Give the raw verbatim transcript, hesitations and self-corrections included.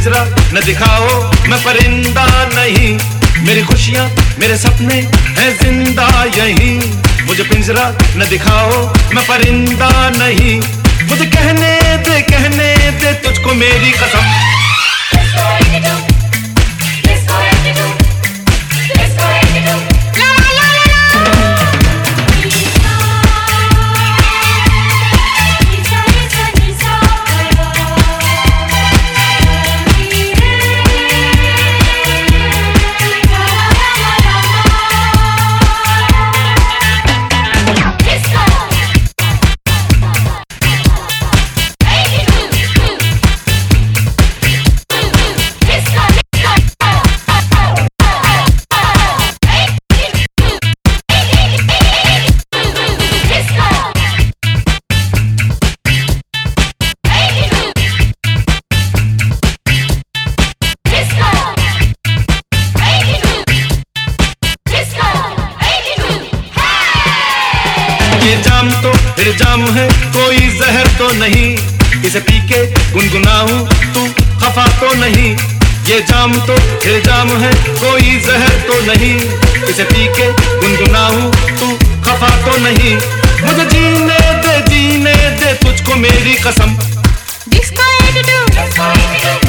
पिंजरा न दिखाओ, मैं परिंदा नहीं। मेरी खुशियाँ मेरे सपने हैं जिंदा यहीं। मुझे पिंजरा न दिखाओ, मैं परिंदा नहीं। मुझे कहने दे कहने दे तुझको मेरी कसम। ये जाम तो फिर जाम है, कोई जहर तो नहीं। इसे पी के गुनगुनाऊं तू खफा तो नहीं। ये जाम तो फिर जाम है, कोई जहर तो नहीं। इसे पी के गुनगुनाऊं तू खफा तो नहीं। मुझे जीने दे जीने दे तुझको मेरी कसम। Disco attitude.